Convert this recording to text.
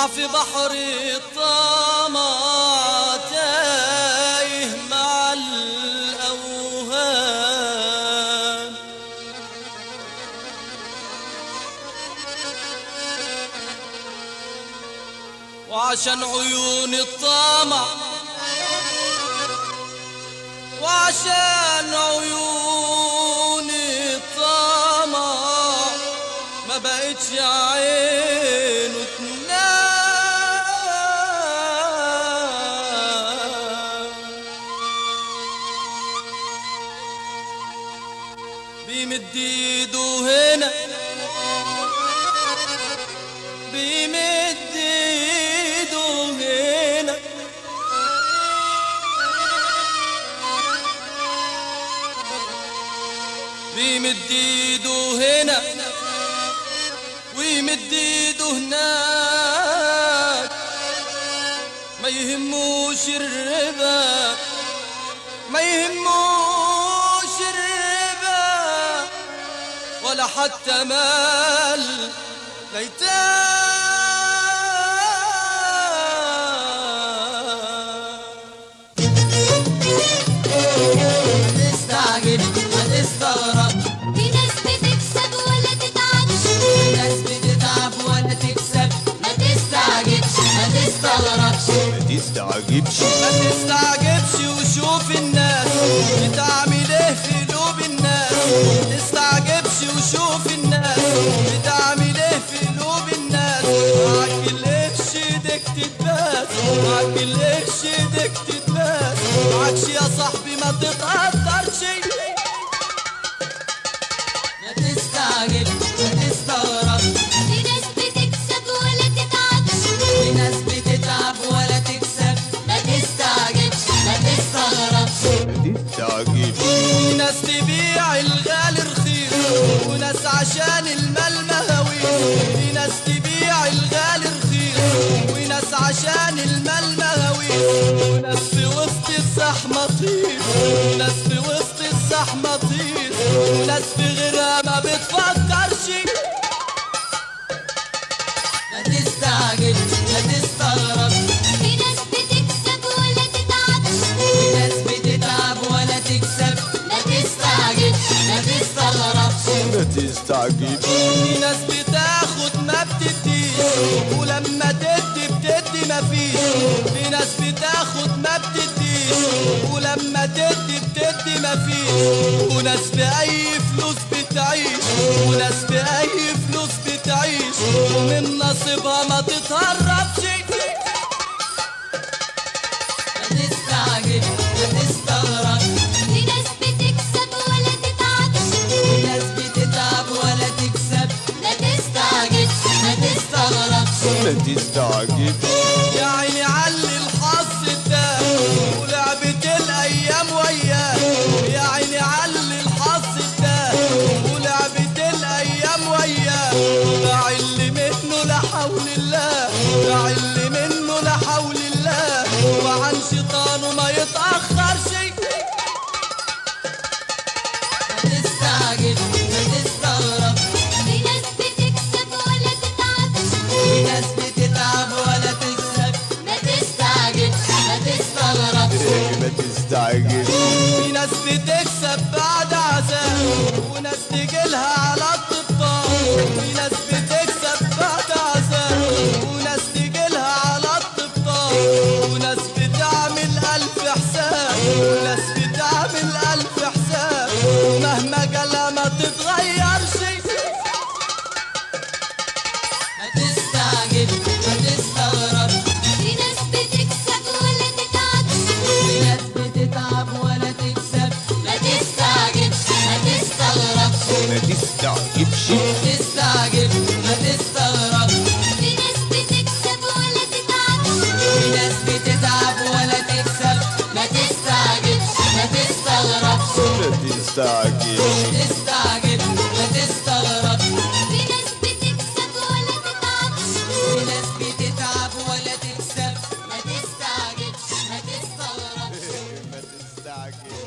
وقع في بحر الطمع تايه مع الأوهام، وعشان عيون الطمع وعشان عيون الطمع ما بقتش عينه تنام، بيمد ايده هنا بيمد ايده هنا بيمد ايده هنا ويمد ايده هناك، ما يهموش الربا ما يهموش الربا ولا حتى مال ليتام. تستعجل ما تستغرب، في ناس بتكسب ولا تتعبش، في ناس بتتعب ولا تكسب، ما تستعجلش ما تستغربش، ما تستعجبش وشوف الناس بتعمل ايه في قلوب الناس، ما تستعجبش وشوف الناس بتعمل ايه في قلوب الناس، معاك القرش ايدك تتباس معاك القرش ايدك تتباس، معاكش يا صاحبي ما تتقدرش. ما تستعجل ما تستغرب، في ناس بتكسب ولا تتعبش، في ناس بتتعب ولا تكسب، ما تستعجلش ما تستغربش، في ناس تبيع الغالي رخيص وناس عشان المال مهاويس، في ناس تبيع الغالي رخيص وناس عشان المال مهاويس، وناس في وسط الزحمة طير وناس في وسط الزحمة طير، وناس في غيرها ما بتفكرش. ما تستعجل ما تستغرب، في ناس بتكسب ولا تتعبش، في ناس بتتعب ولا تكسب، ما تستعجلش ما تستغربش، في ناس بتاخد ما بتديش ولما تدي بتدي مفيش، في ناس بتاخد ما بتديش ولما تدي بتدي مفيش، وناس بأي فلوس بتعيش وناس بأي فلوس بتعيش ومن نصيبها ما تتهربش. ما تستعجل ما تستغرب، في ناس بتكسب ولا تتعبش، في ناس بتتعب ولا تكسب، ما تستعجلش ما تستغربش، يا عيني علي الحظ ده ولعبة الأيام وياه، يا عيني علي الحظ ده ولعبة الأيام وياه، باع اللي منه لا حول الله باع اللي منه لا حول الله، وعن شيطانه ما يتأخرش. ما تستعجل ما تستغرب، في ناس بتكسب ولا تتعبش، في ناس بتتعب ولا تكسب، ما تستعجلش ما تستغربش، في ناس بتكسب بعد عذاب وناس تجيلها على الطبطاب، في ناس بتكسب بعد عذاب وناس تجيلها على الطبطاب، وناس بتعمل ألف حساب وناس بتعمل ألف حساب ومهما جالها ما تتغيرش. ما تستعجل ما تستغرب، في ناس بتكسب ولا تتعبش، في ناس بتتعب ولا تكسب، ما تستعجلش ما تستغربش، تستعجل ما تستغرب، في ناس بتكسب ولا تتعبش، في ناس بتتعب ولا تكسب، ما تستعجلش ما تستغربش، تستعجل ما تستغرب، في ناس بتكسب ولا تتعبش، في ناس بتتعب ولا تكسب، ما تستعجلش ما تستغربش.